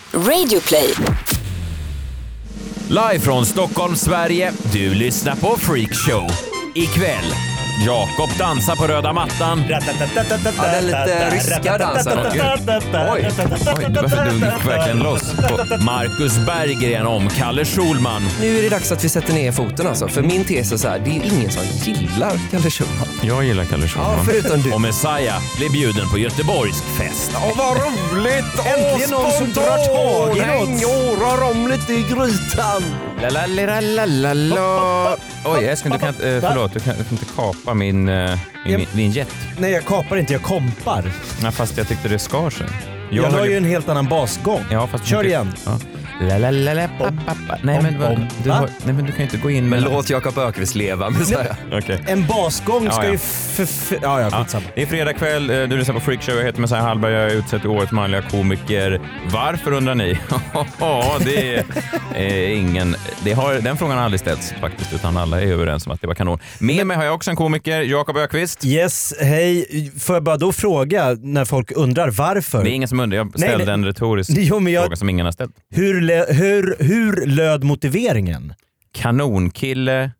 Radioplay. Live från Stockholm, Sverige. Du lyssnar på Freak Show. Ikväll, Jakob dansar på röda mattan. Ja, det är lite ryska dansen. Oj, varför du gick verkligen loss på Marcus Berggren om Kalle Schulman. Nu är det dags att vi sätter ner foten alltså. För min tes är så här, det är ju ingen som gillar Kalle Schulman. Jag gillar Kalle Schulman. Ja, förutom du. Och Messiah blir bjuden på Göteborgs fest. Åh, vad roligt! Äntligen någon som drar tag i något. Rör om lite i grytan. La. Oj, Esken, du kan inte, förlåt, du kan inte kapa min jet. Nej, jag kapar inte, jag kompar. Ja, fast jag tyckte det skar sig. Jag har ju en helt annan basgång. Ja, fast kör igen. Ja. Nej, men du kan inte gå in med... Men låt Jakob Öqvist leva, Messiah. Okay. En basgång ska ju... skitsamma. Det är fredag kväll, du lyssnar på Freak Show. Jag heter Messiah Hallberg, jag är utsett till årets manliga komiker. Varför undrar ni? Det är ingen... Den frågan har aldrig ställts faktiskt, utan alla är överens om att det var kanon. Med mig har jag också en komiker, Jakob Öqvist. Yes, hej. Får jag bara då fråga när folk undrar varför? Det är ingen som undrar, jag ställde en retorisk fråga som ingen har ställt. Hur löd motiveringen? Kanonkille,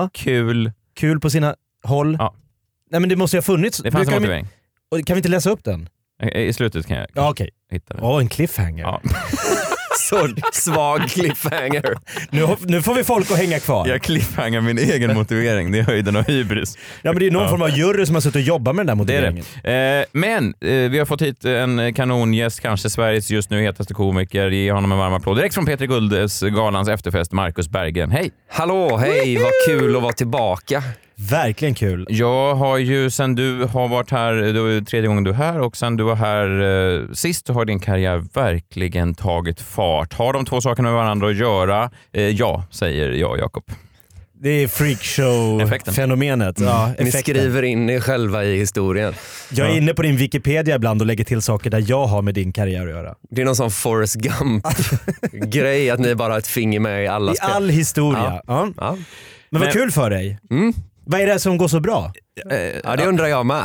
kul på sina håll. Ja. Nej, men det måste ju ha funnits. Det fanns en motivering. Kan vi inte läsa upp den? I slutet kan jag hitta den. En cliffhanger. Ja. Så svag cliffhanger. Nu får vi folk att hänga kvar. Jag cliffhanger min egen motivering. Det är höjden av hybris. Ja, men det är någon form av jury som har suttit och jobbat med den där motiveringen. Det är det. Men vi har fått hit en kanongäst, kanske Sveriges just nu hetaste komiker. Ge honom en varm applåd. Direkt från Peter Guldes galans efterfest, Marcus Berggren. Hej! Hallå, hej. Vad kul att vara tillbaka. Verkligen kul. Jag har ju, sen du har varit här, det var tredje gången du är här, och sen du var här sist, har din karriär verkligen tagit fart. Har de två sakerna med varandra att göra? Ja, säger jag, Jakob. Det är freakshow-fenomenet. Ja, ni skriver in er själva i historien. Jag är inne på din Wikipedia ibland och lägger till saker där jag har med din karriär att göra. Det är någon sån Forrest Gump-grej att ni bara har ett finger med i alla spel. I all historia. Ja. Men vad kul för dig. Vad är det som går så bra? Ja, det undrar jag med.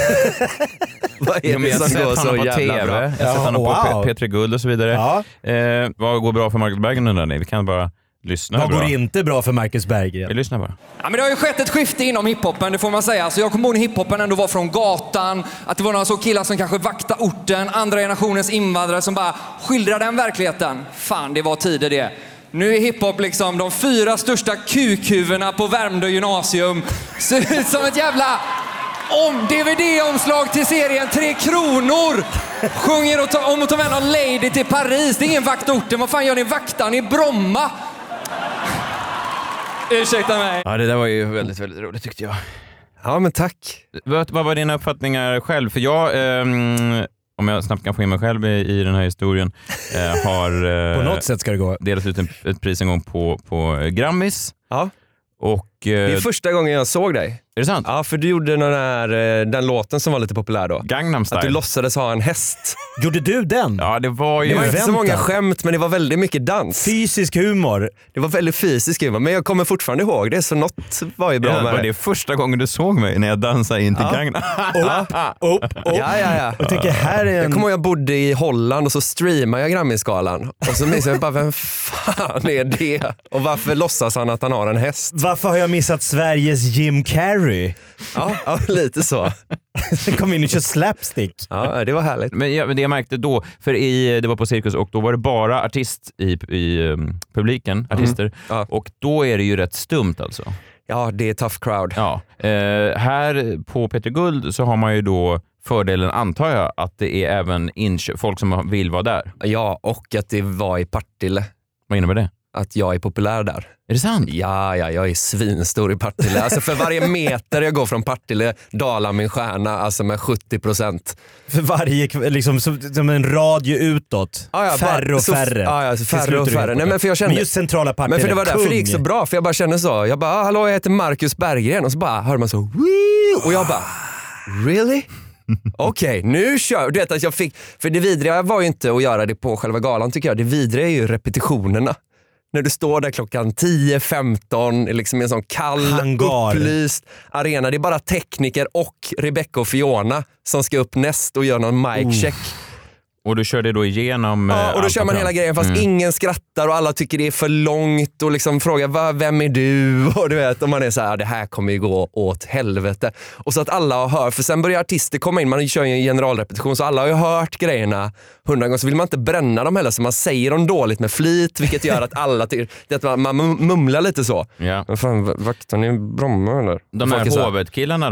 Vad är det som går så jävla bra? Jag har sett honom på Peter Guld och så vidare. Ja. Vad går bra för Marcus Berggren undrar ni? Vi kan bara lyssna. Vad går inte bra för Marcus Berggren? Vi lyssnar bara. Ja, men det har ju skett ett skifte inom hiphopen, det får man säga. Så jag kommer ihåg när hiphopen ändå var från gatan, att det var några så killar som kanske vakta orten, andra generationens invandrare som bara skildrade den verkligheten. Fan, det var tider det. Nu är hiphop liksom de 4 största kukhuvudena på Värmdö gymnasium. Ser ut som ett jävla DVD-omslag till serien 3 kronor. Sjunger om att ta med någon lady till Paris. Det är ingen vaktorten. Vad fan gör ni vaktan i Bromma? Ursäkta mig. Ja, det där var ju väldigt, väldigt roligt tyckte jag. Ja, men tack. Vad var dina uppfattningar själv? För jag... om jag snabbt kan få in mig själv i den här historien, har på något sätt ska det gå. Delat ut ett pris en gång på Grammis. Ja. Och, det är första gången jag såg dig. Är det sant? Ja, för du gjorde den låten som var lite populär då. Gangnam Style. Att du låtsades ha en häst. Gjorde du den? Ja, det var ju... Det var inte så många skämt, men det var väldigt mycket dans. Fysisk humor. Det var väldigt fysisk humor, men jag kommer fortfarande ihåg det, så något var ju bra med det. Var det första gången du såg mig när jag dansade in till Gangnam? Upp. Ja. Jag tänker, här är jag kommer ihåg jag bodde i Holland och så streamade jag Grammisgalan. Och så minns jag bara, vem fan är det? Och varför låtsas han att han har en häst? Varför har jag missat Sveriges Jim Carrey? Ja, lite så. Det kom in och kör slapstick. Ja, det var härligt. Men det jag märkte då, för det var på Cirkus och då var det bara artist i publiken, artister. Ja. Och då är det ju rätt stumt alltså. Ja, det är tough crowd. Ja. Här på Peter Guld så har man ju då fördelen, antar jag, att det är även folk som vill vara där. Ja, och att det var i Partille. Vad innebär det? Att jag är populär där. Är det sant? Ja, jag är svinstor i Partille. Alltså för varje meter jag går från Partille dalar min stjärna alltså med 70%. För varje, liksom som en radio utåt. Färre och färre. Ja, färre och färre. Nej, men för jag kände, men just centrala Partille. Men för det var därför det gick så bra. För jag bara kände så. Jag bara, hallå, jag heter Marcus Berggren. Och så bara hör man så. Wii! Och jag bara, really? Okej, nu kör. Du vet att jag fick, för det vidriga var ju inte att göra det på själva galan tycker jag. Det vidriga är ju repetitionerna. När du står där klockan 10-15 liksom i en sån kall, upplyst arena. Det är bara tekniker och Rebecca och Fiona som ska upp näst och göra någon mic check. Och du kör det då igenom... Ja, och då kör man hela grejen fast ingen skrattar och alla tycker det är för långt och liksom frågar vem är du? Och du vet, och man är så här, det här kommer ju gå åt helvete. Och så att alla har hört, för sen börjar artister komma in, man kör ju en generalrepetition så alla har ju hört grejerna 100 gånger, så vill man inte bränna dem heller så man säger dem dåligt med flit, vilket gör att alla att man mumlar lite så. Ja. Men fan, vaktar ni Bromma eller? De här hovet-killarna då,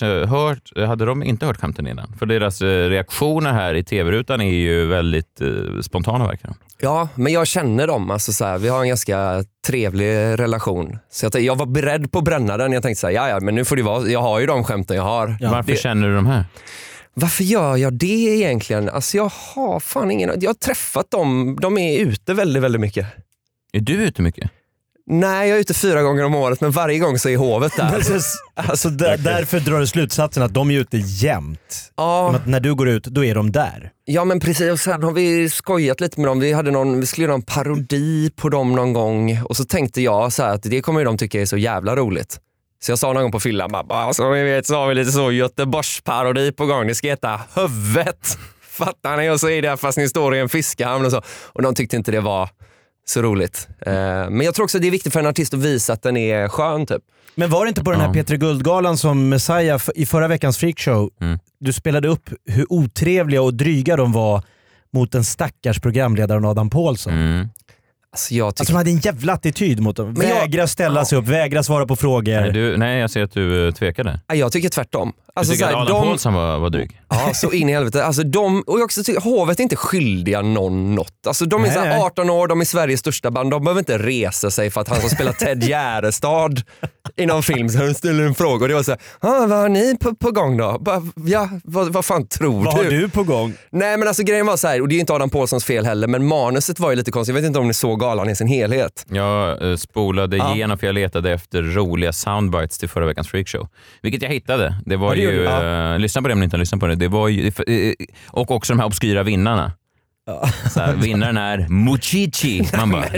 hade de inte hört skämten innan? För deras reaktioner här i tv-rutan är ju väldigt spontana verkar. Ja, men jag känner dem. Alltså, så här, vi har en ganska trevlig relation. Så jag var beredd på att bränna den. Jag tänkte så här, ja, men nu får det vara. Jag har ju de skämten jag har. Ja. Varför känner du de här? Varför gör jag det egentligen? Alltså jag har fan ingen... Jag har träffat dem. De är ute väldigt, väldigt mycket. Är du ute mycket? Nej, jag är ute 4 gånger om året, men varje gång så är hovet där. Alltså därför drar du slutsatsen att de är ute jämt. Ja. Att när du går ut, då är de där. Ja, men precis. Och sen har vi skojat lite med dem. Vi skulle göra en parodi på dem någon gång. Och så tänkte jag så här att det kommer ju de tycka är så jävla roligt. Så jag sa någon gång på fyllan, så vi vet så har vi lite så Göteborgsparodi på gång. Det ska heta Hövet. Fattar ni? Och så är det fast ni står i en fiskehamn och så. Och de tyckte inte det var så roligt. Men jag tror också att det är viktigt för en artist att visa att den är skön typ. Men var det inte på den här Peter Guldgalan som Messiah i förra veckans freakshow du spelade upp hur otrevliga och dryga de var mot den stackars programledaren Adam Paulsson? Alltså de hade en jävla attityd mot dem. Vägra ställa sig upp, vägra svara på frågor. Nej, jag ser att du tvekade. Jag tycker tvärtom. Alltså, du tycker att Adam Paulsson var dryg? Ja, så in i helvete. Alltså, och jag också tycker, hovet är inte skyldiga någon något. Alltså, de är så här 18 år, de är Sveriges största band. De behöver inte resa sig för att han ska spela Ted Gärdestad i någon film. Så han ställer en fråga och det var så här, vad har ni på gång då? Vad fan tror du? Vad har du på gång? Nej, men alltså grejen var så här, och det är inte Adam Paulssons fel heller, men manuset var ju lite konstigt. Jag vet inte om ni såg galan i sin helhet. Jag spolade igenom för jag letade efter roliga soundbites till förra veckans freakshow. Vilket jag hittade. Det var ju, lyssna på det om ni inte har lyssnat på det. Det var ju, och också de här obskyra vinnarna. Så här, vinnaren är Muchichi. Man bara,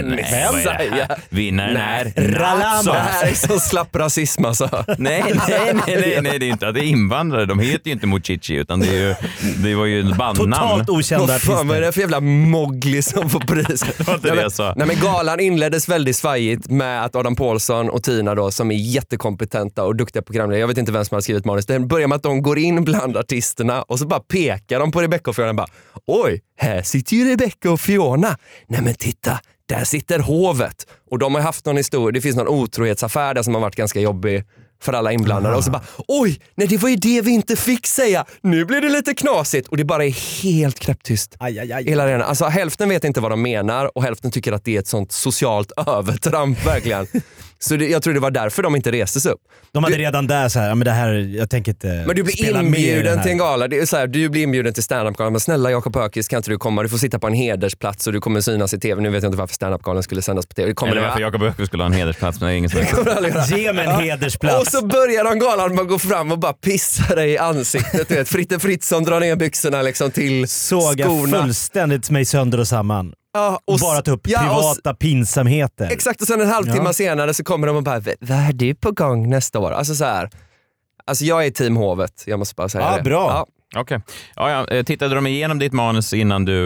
vinnaren är Ralama. Det här är så slapp rasism alltså. Nej, det är inte. Det är invandrare. De heter ju inte Muchichi utan det var ju en bandnamn. Totalt okända artister. Vad är det för jävla Mowgli som får pris? Det var inte det jag sa. Nej, men galan inleddes väldigt svajigt med att Adam Paulsson och Tina då, som är jättekompetenta och duktiga programledare. Jag vet inte vem som har skrivit manus. Det börjar med att de går in bland artisterna och så bara pekar de på Rebecca och Fiona och bara, oj, här sitter ju Rebecca och Fiona. Nej men titta, där sitter hovet. Och de har haft någon historia, det finns någon otrohetsaffär där som har varit ganska jobbig för alla inblandade. Och så bara, oj, nej det var ju det vi inte fick säga. Nu blir det lite knasigt. Och det bara är helt knäpptyst. Hela den. Alltså hälften vet inte vad de menar och hälften tycker att det är ett sånt socialt övertramp verkligen. Så jag tror det var därför de inte restes upp. De hade redan där så här, men det här, jag tänker inte. Men du blir inbjuden till en gala. Det är så här, du blir inbjuden till stand-up-galan. Men snälla Jakob Öqvist, kan inte du komma? Du får sitta på en hedersplats och du kommer synas i tv. Nu vet jag inte varför stand-up-galan skulle sändas på tv. Eller varför Jakob Öqvist skulle ha en hedersplats, men det är ingen som ge mig en hedersplats. Och så börjar de galan med att gå fram och bara pissa dig i ansiktet. Du vet, Fritte Fritzson drar ner byxorna liksom till såga skorna. Fullständigt mig sönder och samman. Ja, och bara ta upp privata pinsamheter. Exakt, och sen en halvtimme senare så kommer de och bara, vad är du på gång nästa år? Alltså så här. Alltså jag är team hovet, jag måste bara säga det. Bra. Ja. Okej. Ja, tittade de igenom ditt manus innan du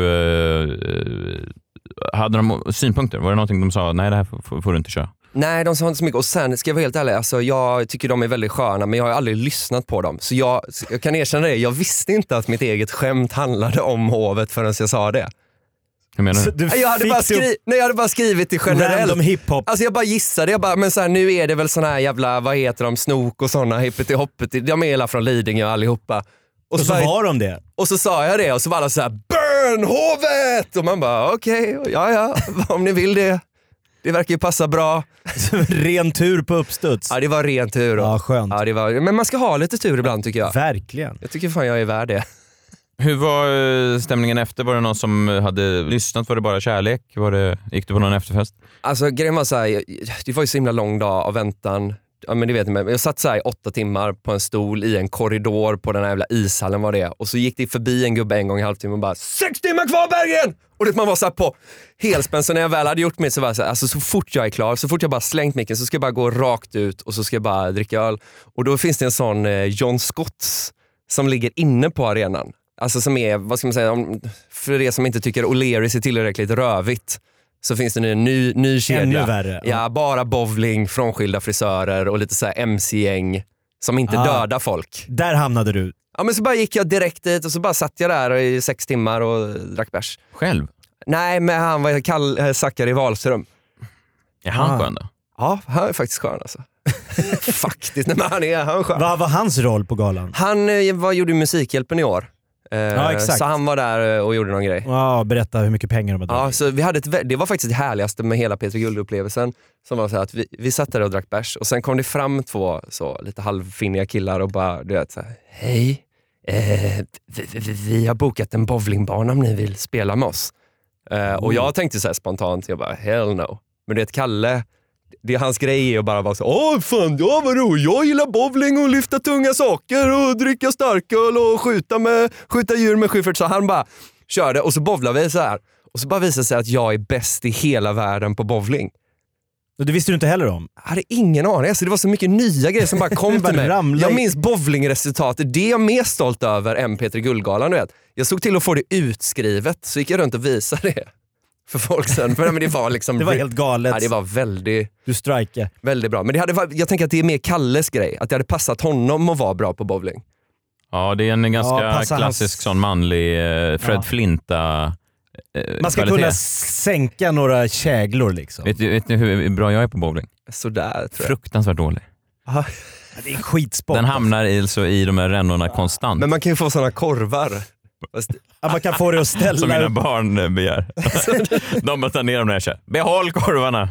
hade de synpunkter? Var det någonting de sa, nej det här får du inte köra? Nej, de sa inte så mycket. Och sen ska jag vara helt ärlig, alltså, jag tycker de är väldigt sköna, men jag har aldrig lyssnat på dem. Så jag kan erkänna det, jag visste inte att mitt eget skämt handlade om hovet förrän jag sa det. Hur menar du? Jag hade bara skrivit det generellt. Random hiphop. Alltså jag bara gissade, men så här, nu är det väl såna här jävla, vad heter de, snok och såna, hippety-hoppety, de är hela från Lidingö allihopa. Och så var de det. Och så sa jag det och så var alla så här, burn hovet! Och man bara, okej, ja, om ni vill det. Det verkar ju passa bra. Ren tur på uppstuds. Ja, det var ren tur. Ja, skönt. Ja, men man ska ha lite tur ibland tycker jag. Verkligen. Jag tycker fan jag är värd det. Hur var stämningen efter? Var det någon som hade lyssnat? Var det bara kärlek? Gick du på någon efterfest? Alltså grejen var så här, det var ju så himla lång dag av väntan. Ja, men det vet ni, jag satt så här 8 timmar på en stol i en korridor på den här jävla ishallen var det. Och så gick det förbi en gubbe en gång i halvtimmen och bara 6 timmar kvar Berggren! Och det man var så här på helspänn. Så när jag väl hade gjort mitt så var det så här, alltså så fort jag är klar, så fort jag bara slängt micken så ska jag bara gå rakt ut och så ska jag bara dricka öl. Och då finns det en sån John Scotts som ligger inne på arenan. Alltså som är, vad ska man säga, för er som inte tycker O'Learys är tillräckligt rövigt, så finns det en ny kedja. Ännu värre. Ja, bara bowling, frånskilda frisörer och lite så här MC-gäng som inte dödar folk. Där hamnade du. Ja, men så bara gick jag direkt dit och så bara satt jag där i 6 timmar och drack bärs. Själv? Nej, men han var Zackari Wahlström. Är han skön då? Ja, han är faktiskt skön alltså. Faktiskt, nej, men han är skön. Vad var hans roll på galan? Han gjorde Musikhjälpen i år. Exakt. Så han var där och gjorde någon grej. Ja, berätta hur mycket pengar de hade. Ja, så vi hade det var faktiskt det härligaste med hela Peter Guld-upplevelsen. Som var så att vi satt där och drack bärs. Och sen kom det fram 2 så lite halvfinniga killar och bara, du vet så här, hej, vi har bokat en bowlingbana om ni vill spela med oss. Och jag tänkte så här spontant, jag bara, hell no. Men det är ett Kalle, det är hans grej och bara vara så, fan, ja vad roligt, jag gillar bowling och lyfta tunga saker och dricka starköl och skjuta djur med skyffert. Så han bara körde och så bowlade vi så här. Och så bara visade sig att jag är bäst i hela världen på bowling. Det visste du inte heller om? Jag hade ingen aning. Alltså, det var så mycket nya grejer som bara kom till mig. Jag minns bowlingresultatet. Det är jag mer stolt över än Peter Guldgalan. Du vet. Jag såg till att få det utskrivet, så gick jag runt och visade det för folk sen. Men det var liksom... det var helt galet. Ja, det var väldigt... Du strike. Väldigt bra. Men jag tänker att det är mer Kalles grej. Att det hade passat honom att vara bra på bowling. Ja, det är en ganska klassisk sån manlig Fred Flinta... Man ska kunna sänka några käglor liksom. Vet ni hur bra jag är på bowling? Sådär tror jag. Fruktansvärt dålig. Aha. Det är en skitsport. Den hamnar i de här rännorna konstant. Men man kan ju få såna korvar. Ja, man kan få det att ställa. Som mina barn begär. De bara tar ner dem när jag kör. Behåll korvarna.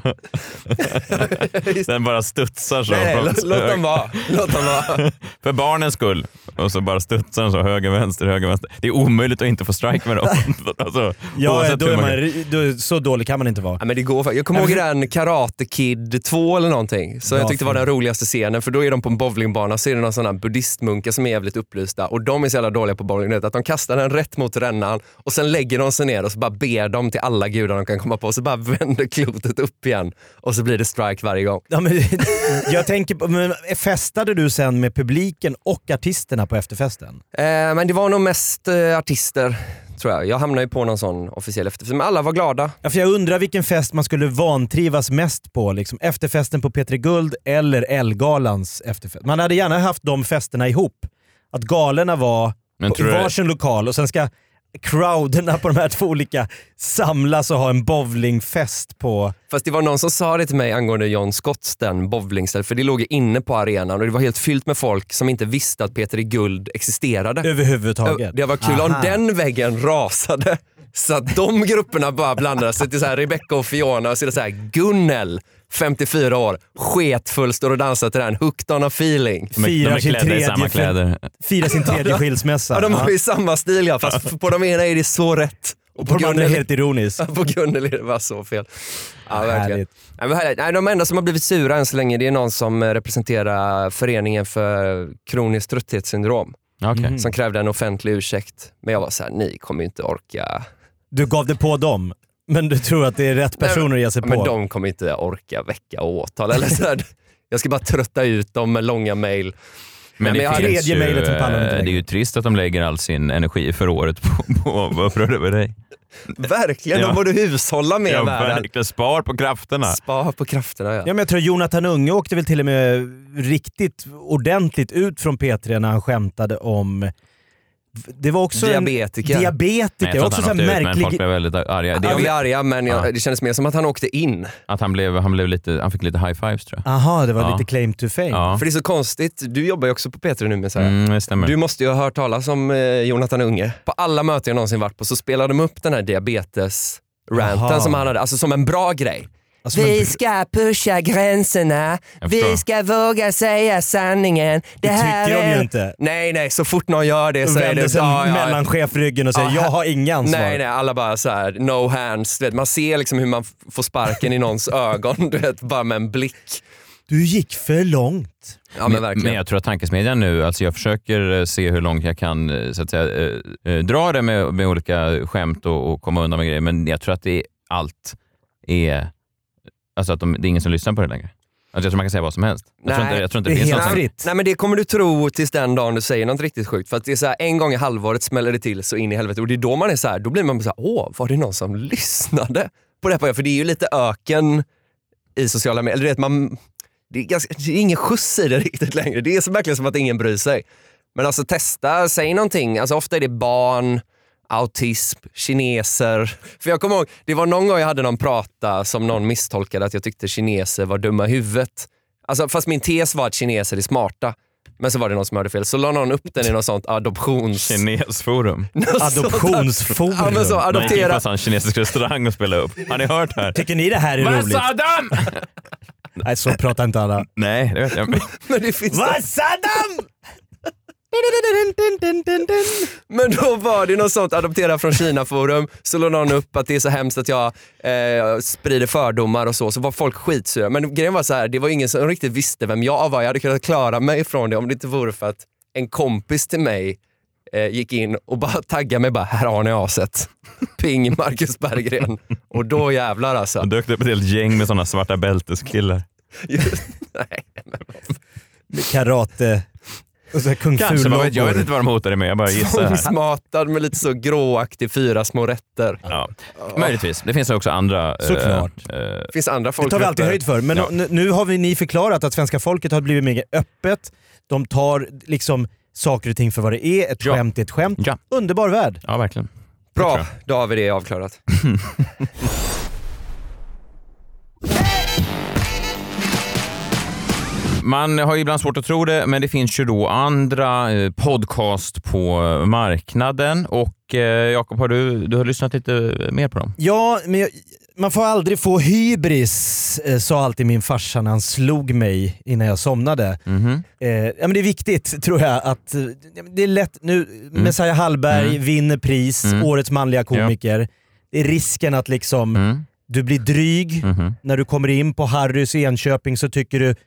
Den bara studsar så. Nej, låt dem vara. För barnens skull. Och så bara studsar den så höger, vänster. Det är omöjligt att inte få strike med dem. Alltså, ja, då så dålig kan man inte vara. Ja, men det går. Jag kommer ihåg den Karate Kid 2 eller någonting. Så jag tyckte det var den roligaste scenen. För då är de på en bowlingbana, så är det någon sån här buddhistmunkar som är jävligt upplysta. Och de är så jävla dåliga på bowling. Att de kastar den rätt mot rännan. Och sen lägger de sig ner och så bara ber de till alla gudar de kan komma på. Och så bara vänder klotet upp igen. Och så blir det strike varje gång. Ja, men, jag tänker på, men festade du sen med publiken och artisterna på efterfesten? Men det var nog mest artister, tror jag. Jag hamnade ju på någon sån officiell efterfest. Men alla var glada. Ja, för jag undrar vilken fest man skulle vantrivas mest på. Liksom. Efterfesten på P3 Guld eller Ellegalans efterfest. Man hade gärna haft de festerna ihop. Att galerna var i varsin lokal och sen ska crowderna på de här 2 olika samlas och ha en bowlingfest på... Fast det var någon som sa det till mig angående John Scotts, den bowlingstället, för det låg inne på arenan och det var helt fyllt med folk som inte visste att Peter Guld existerade. Överhuvudtaget. Det var kul om den väggen rasade så att de grupperna bara blandade sig till så här Rebecca och Fiona och så här Gunnel, 54 år, sketfull, står och dansar till den Hooked on a feeling. Firar sin tredje skilsmässa. Ja, de har ju samma stil, ja, fast på de ena är det så rätt. Och på Gunnel är helt ironiskt. På Gunnel är det bara så fel. Ja, verkligen. Nej, de enda som har blivit sura än så länge, det är någon som representerar föreningen för kroniskt trötthetssyndrom. Okay. Som krävde en offentlig ursäkt. Men jag var så här, ni kommer ju inte orka. Du gav det på dem? Men du tror att det är rätt personer att ge sig på? Men de kommer inte orka väcka åtal. Eller så här, jag ska bara trötta ut dem med långa mejl. Men det är ju trist att de lägger all sin energi för året på att uppröra över dig. Verkligen, de borde hushålla med världen. Verkligen, spar på krafterna. Spar på krafterna, ja. Ja, men jag tror Jonathan Unge åkte väl till och med riktigt ordentligt ut från P3 när han skämtade om... Det var också diabetiker. Nej, jag också så märklig... Men folk blev väldigt arga. De blev arga, men det kändes mer som att han åkte in. Att han fick lite high fives, tror jag. Aha, det var lite claim to fame. Ja. För det är så konstigt. Du jobbar ju också på P3 nu med så här. Det stämmer. Du måste ju ha hört talas om Jonathan Unge. På alla möten jag någonsin varit på så spelade de upp den här diabetes-ranten som han hade, alltså som en bra grej. Alltså, vi ska pusha gränserna. Vi ska våga säga sanningen. Det här tycker de ju inte. Nej, så fort någon gör det så är det mellanchef ryggen och säger jag har inga ansvar. Nej, alla bara så här no hands. Du vet, man ser liksom hur man får sparken i någons ögon, du vet, bara med en blick. Du gick för långt. Ja, men verkligen. Men jag tror att tankesmedjan nu, alltså jag försöker se hur långt jag kan så att säga, dra det med olika skämt och komma undan med grejer, men jag tror att allt är... Alltså att det är ingen som lyssnar på det längre. Jag tror man kan säga vad som helst. Jag tror inte det det är finns helt något. fritt. Nej, men det kommer du tro tills den dagen du säger något riktigt sjukt. För att det är så här, en gång i halvåret smäller det till så in i helvete. Och det är då man är så här, då blir man så här, var det någon som lyssnade på det här? För det är ju lite öken i sociala medier. Eller det är ingen skjuts i det riktigt längre. Det är så verkligen som att ingen bryr sig. Men alltså testa, säg någonting. Alltså ofta är det barn, autism, kineser. För jag kommer ihåg, det var någon gång jag hade någon prata som någon misstolkade att jag tyckte kineser var dumma i huvudet. Alltså fast min tes var att kineser är smarta. Men så var det någon som hörde fel. Så la någon upp den i något sånt Kinesforum. Adoptionsforum. Ja, men så Man gick in adoptera. på en sån kinesisk restaurang och spelade upp. Har ni hört här? Tycker ni det här är roligt? Vassadam! Nej, så pratar inte alla. Nej, det vet jag. Men det finns Vassadam! Men då var det något sånt, adoptera från Kina-forum. Så låg någon upp att det är så hemskt att jag sprider fördomar och så. Så var folk skitsura. Men grejen var så här, det var ingen som riktigt visste vem jag var. Jag hade kunnat klara mig från det om det inte vore för att en kompis till mig gick in och bara taggade mig. Här har ni aset. Ping Marcus Berggren. Och då jävlar alltså. Och dök upp ett helt gäng med såna svarta bälteskillar. Nej. Med karate. Och så här kung Kanske, jag vet inte vad de hotade med, jag bara gissar här. Tvångsmatad med lite så gråaktig 4 små rätter. Ja, möjligtvis. Det finns också andra... Såklart. Finns andra Det folk. tar vi alltid höjd för. Men nu har ni förklarat att svenska folket har blivit mer öppet. De tar liksom saker och ting för vad det är. Ett skämt är ett skämt. Ja. Underbar värld. Ja, verkligen. Bra, då har vi det avklarat. Man har ju ibland svårt att tro det, men det finns ju då andra podcast på marknaden. Och Jakob, har du har lyssnat lite mer på dem? Ja, men man får aldrig få hybris, sa alltid min farsa när han slog mig innan jag somnade. Men det är viktigt, tror jag, att det är lätt nu. Messiah Hallberg vinner pris, årets manliga komiker. Ja. Det är risken att liksom du blir dryg. När du kommer in på Harrys i Enköping så tycker du,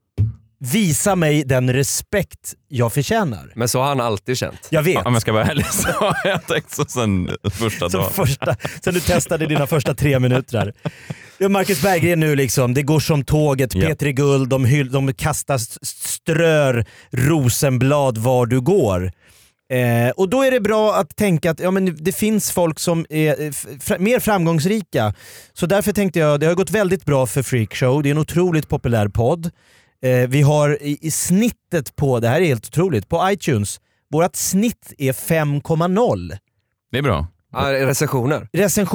visa mig den respekt jag förtjänar. Men så har han alltid känt. Jag vet. Om jag ska vara ärlig så har jag tänkt så sen första dagen. Sen du testade dina första 3 minuter. Ja, Marcus Berggren nu liksom, det går som tåget, Petri Guld, de kastar, strör rosenblad var du går. Och då är det bra att tänka att det finns folk som är mer framgångsrika. Så därför tänkte jag, det har gått väldigt bra för Freakshow, det är en otroligt populär podd. Vi har i snittet på, det här är helt otroligt, på iTunes, vårt snitt är 5,0. Det är bra. Recensioner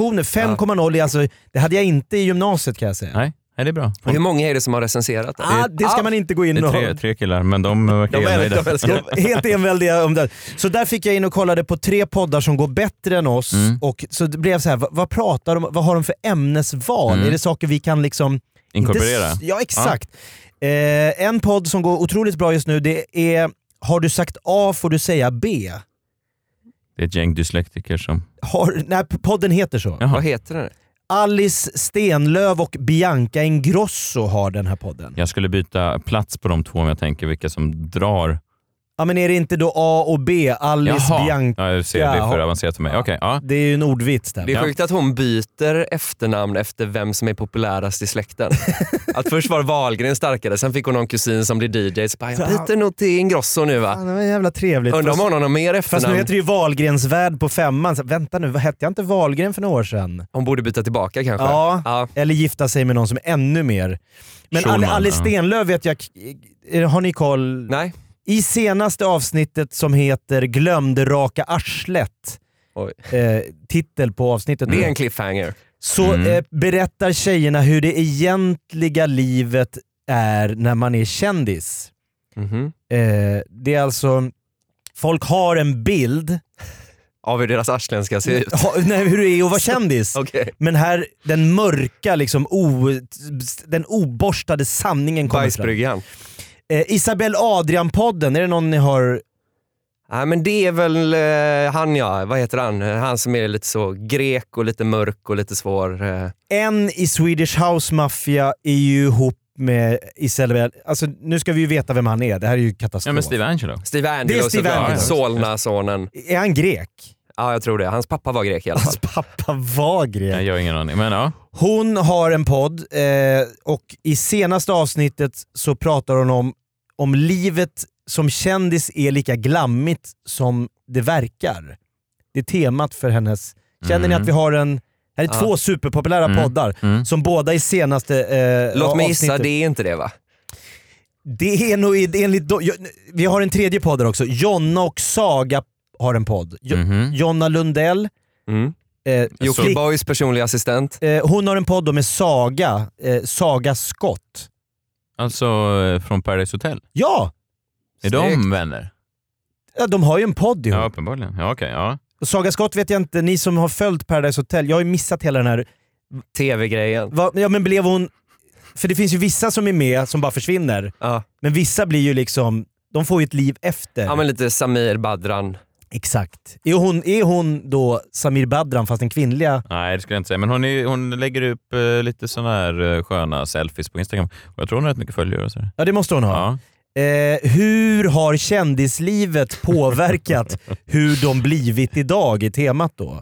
5,0 är alltså, det hade jag inte i gymnasiet kan jag säga. Nej, det är bra. Hur många är det som har recenserat det? Det ska man inte gå in och... Det är 3 killar, men de verkar helt enväldiga om det. Så där fick jag in och kollade på 3 poddar som går bättre än oss. Och så det blev så här, vad pratar de, vad har de för ämnesval? Är det saker vi kan liksom... inkorporera? Ja, exakt. En podd som går otroligt bra just nu, det är Har du sagt A får du säga B. Det är ett gäng dyslektiker som... Nej, podden heter så. Jaha. Vad heter den? Alice Stenlöv och Bianca Ingrosso har den här podden. Jag skulle byta plats på de 2 om jag tänker vilka som drar. Ja, men är det inte då A och B? Alice, Bianca... Ja, jag ser, det är för avancerat för mig. Okay, ja. Det är ju en ordvits där. Det är sjukt att hon byter efternamn efter vem som är populärast i släkten. Att först var Wahlgren starkare, sen fick hon någon kusin som blir DJ. Så bara, jag byter nog till Ingrosso nu va? Ja, det var jävla trevligt. Undrar om hon har någon mer efternamn. Fast nu heter det ju Wahlgrens värld på 5. Så, vänta nu, vad hette jag inte Wahlgren för några år sedan? Hon borde byta tillbaka kanske. Ja. Eller gifta sig med någon som är ännu mer. Men Alice Stenlöv vet jag... Har ni koll? Nej. I senaste avsnittet som heter Glömde raka arslet, titel på avsnittet. Det är en cliffhanger. Så berättar tjejerna hur det egentliga livet är när man är kändis. Det är alltså, folk har en bild av hur deras arslen ska se ut. Hur det är att vara kändis. Okay. Men här, den mörka, liksom, den oborstade sanningen kommer fram. Isabelle Adrian-podden, är det någon ni har? Ja, men det är väl han, vad heter han? Han som är lite så grek och lite mörk och lite svår. En i Swedish House Mafia är ju ihop med Isabelle. Alltså nu ska vi ju veta vem han är. Det här är ju katastrof. Ja, men Steve Angelo. Steve Angelo, det är Steve Angelo. Solna-sonen. Är han grek? Ja, jag tror det. Hans pappa var grek i alla fall. Hans pappa var grek. Jag har ingen aning, men ja. Hon har en podd och i senaste avsnittet så pratar hon om livet som kändis är lika glammigt som det verkar. Det är temat för hennes... Känner ni att vi har här är 2 superpopulära poddar som båda i senaste Låt mig gissa, avsnittet. det är inte det va? Det är nog enligt... Vi har en tredje podd där också. Jonna och Saga har en podd. Jonna Lundell. Jockibois personliga assistent. Hon har en podd då med Saga. Saga Skott. Alltså från Paradise Hotel. Ja! Är de vänner? Ja, de har ju en podd ihop. Ja, uppenbarligen. Ja, okej, ja. Saga Skott vet jag inte, ni som har följt Paradise Hotel, jag har ju missat hela den här... TV-grejen. Ja men blev hon... För det finns ju vissa som är med som bara försvinner. Ja. Men vissa blir ju liksom... De får ju ett liv efter. Ja men lite Samir Badran. Exakt. Är hon då Samir Badran fast den kvinnliga? Nej, det skulle jag inte säga. Men hon lägger upp lite såna här sköna selfies på Instagram. Och jag tror hon har rätt mycket följare. Och så. Ja, det måste hon ha. Ja. Hur har kändislivet påverkat hur de blivit idag i temat då?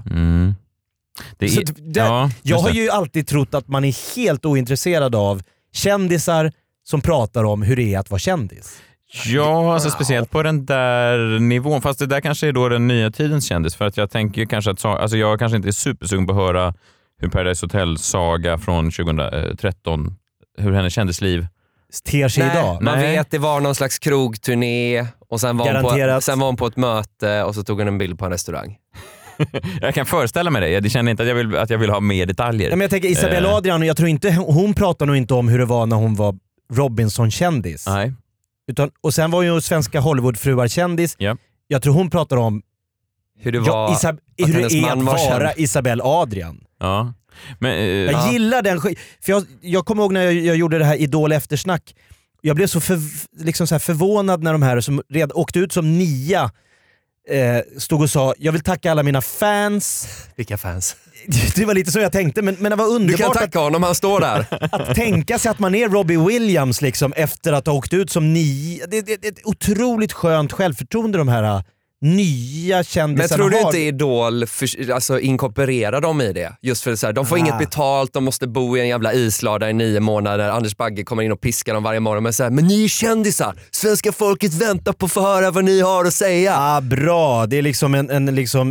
Jag har ju alltid trott att man är helt ointresserad av kändisar som pratar om hur det är att vara kändis. Ja, alltså speciellt på den där nivån. Fast det där kanske är då den nya tidens kändis. För att jag tänker kanske att alltså jag kanske inte är supersugen på att höra hur Paradise Hotel Saga från 2013, hur hennes kändisliv ter sig idag. Man vet det var någon slags krogturné och sen var hon på ett möte och så tog hon en bild på en restaurang. Jag kan föreställa mig det. Jag känner inte att jag vill ha mer detaljer. Men jag tänker Isabella Adrian, jag tror inte hon pratar nog inte om hur det var när hon var Robinson-kändis. Nej. Och sen var ju svenska Hollywoodfruar-kändis. Ja. Jag tror hon pratar om hur det var hur det är att vara Isabella Adrian. Ja. Men, jag gillar den. För jag kommer ihåg när jag gjorde det här Idol eftersnack. Jag blev så, liksom så här förvånad när de här som åkte ut som 9 stod och sa, jag vill tacka alla mina fans. Vilka fans? Det var lite så jag tänkte, men det var underbart. Du kan tacka honom, han står där. Att tänka sig att man är Robbie Williams liksom, efter att ha åkt ut som 9. Det är ett otroligt skönt självförtroende de här nya kändisarna har. Men tror du inte Idol inkorporerar dem i det? Just för så här, de får inget betalt, de måste bo i en jävla islada i 9 månader. Anders Bagge kommer in och piskar dem varje morgon. Men ni är kändisar, svenska folket väntar på att få höra vad ni har att säga. Bra, det är liksom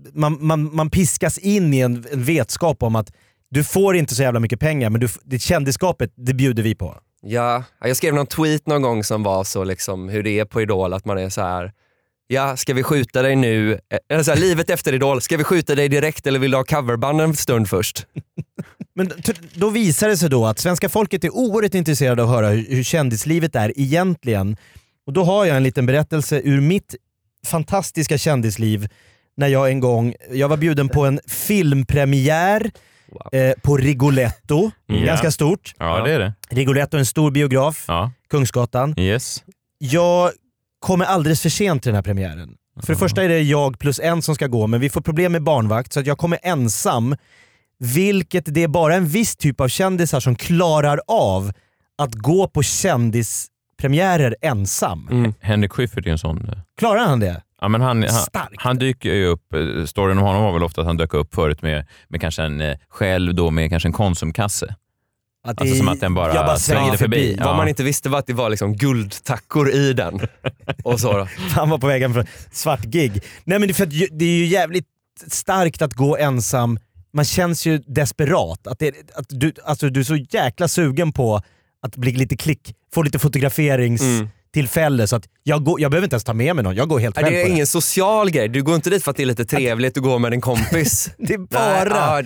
man piskas in i en vetskap om att du får inte så jävla mycket pengar, men det kändisskapet, det bjuder vi på. Ja, jag skrev någon tweet någon gång som var så liksom hur det är på Idol, att man är så här: ja, ska vi skjuta dig nu? Eller så här, livet efter Idol, ska vi skjuta dig direkt eller vill du ha coverband en stund först? Men då visar det sig då att svenska folket är oerhört intresserade av att höra hur kändislivet är egentligen. Och då har jag en liten berättelse ur mitt fantastiska kändisliv. När jag var bjuden på en filmpremiär på Rigoletto. Ganska stort. Ja, det är det. Rigoletto är en stor biograf. Kungsgatan. Yes. Jag kommer alldeles för sent till den här premiären. För det första är det jag plus en som ska gå, men vi får problem med barnvakt så att jag kommer ensam. Vilket det är bara en viss typ av kändisar som klarar av att gå på kändispremiärer ensam. Henrik Schyffert är en sån. Klarar han det? Ja, men han dyker ju upp. Storyn om honom var väl ofta att han dök upp förut med kanske själv då med kanske en konsumkasse. Alltså som att den bara svängde förbi. Vad man inte visste var att det var liksom guldtackor i den. Och så då. Han var på vägen från svart gig. Nej, men det är ju jävligt starkt att gå ensam. Man känns ju desperat. Att du är så jäkla sugen på att bli lite få lite fotograferingstillfälle. Så att jag behöver inte ens ta med mig någon. Jag går helt själv. Det är på ingen social grej. Du går inte dit för att det är lite trevligt. Du går med en kompis. Det är bara...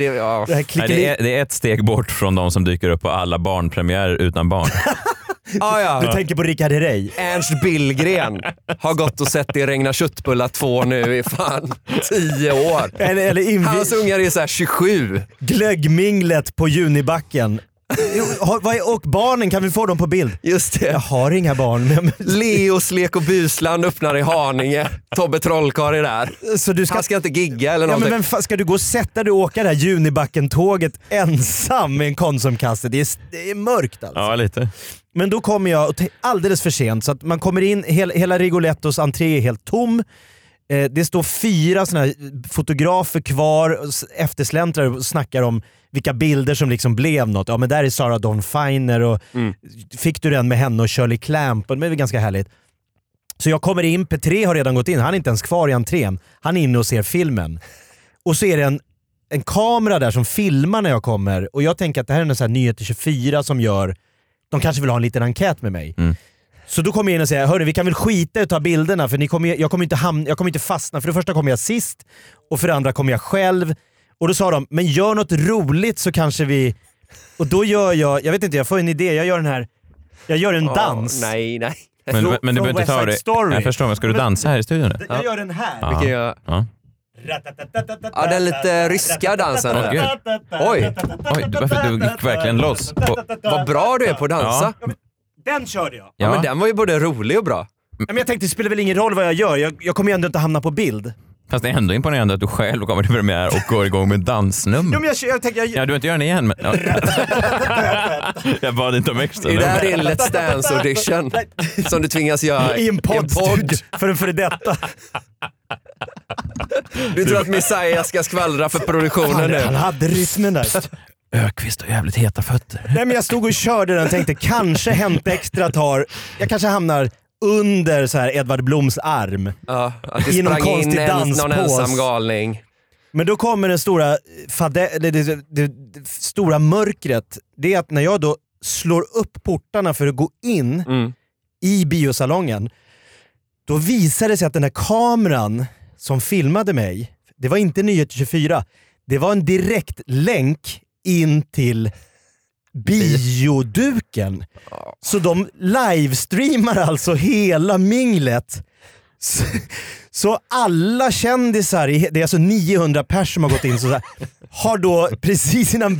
Det är ett steg bort från de som dyker upp på alla barnpremiärer utan barn. Du tänker på Rickard Herrey. Ernst Billgren har gått och sett det regna köttbullar 2 nu i fan 10 år. Hans ungar är så här 27. Glöggminglet på Junibacken. Och barnen, kan vi få dem på bild? Just det. Jag har inga barn. Leos lek och busland öppnar i Haninge. Tobbe Trollkarl är där. Så han ska inte gigga eller någonting. Men ska du gå och sätta dig och åka det här Junibacken-tåget ensam med en konsumkasse? Det är mörkt alltså. Ja, lite. Men då kommer jag alldeles för sent, så att man kommer in, hela Rigolettos entré är helt tom. Det står 4 såna här fotografer kvar, eftersläntrare och snackar om vilka bilder som liksom blev något. Ja, men där är Sarah Dawn Finer och fick du den med henne och Shirley Clamp, och det är ganska härligt. Så jag kommer in, P3 har redan gått in, han är inte ens kvar i entrén. Han är inne och ser filmen. Och så är det en kamera där som filmar när jag kommer, och jag tänker att det här är en sån här Nyheter 24 som gör, de kanske vill ha en liten enkät med mig. Så då kommer jag in och säger, hörru, vi kan väl skita i att ta bilderna, för jag kommer inte fastna. För det första kommer jag sist, och för det andra kommer jag själv. Och då sa de, men gör något roligt så kanske vi... Och då gör jag vet inte, jag får en idé, jag gör en dans. Nej. Men du behöver inte ta det. Jag förstår, men ska du dansa här i studion? Jag gör den här. Ja, den lite ryska dansen. Oj, du gick verkligen loss. Vad bra du är på att dansa. Ja, den körde jag. Ja, men den var ju både rolig och bra. Men jag tänkte, det spelar väl ingen roll vad jag gör. Jag kommer ju ändå inte hamna på bild. Fast det är ändå imponerande att du själv kommer till premiär och går igång med dansnummer. Ja, men jag tänker... Ja, du vill inte göra den igen, men... Ja. Jag bad inte om extra. Är det här din Let's Dance audition som du tvingas göra i en podd för en före detta? Du tror att Messiah ska skvallra för produktionen nu? Han hade rytmen där. Ökvist och jävligt heta fötter. Nej, men jag stod och körde den och tänkte, kanske Hänt Extra jag kanske hamnar under så här Edvard Bloms arm. Ja, att det i någon sprang konstig in någon ensam galning. Men då kommer den stora det stora mörkret. Det är att när jag då slår upp portarna för att gå in i biosalongen, då visar det sig att den här kameran som filmade mig, det var inte Nyheter 24. Det var en direkt länk in till bioduken. Så de livestreamar alltså hela minglet. Så alla kändisar, det är alltså 900 pers som har gått in, så här, har då precis innan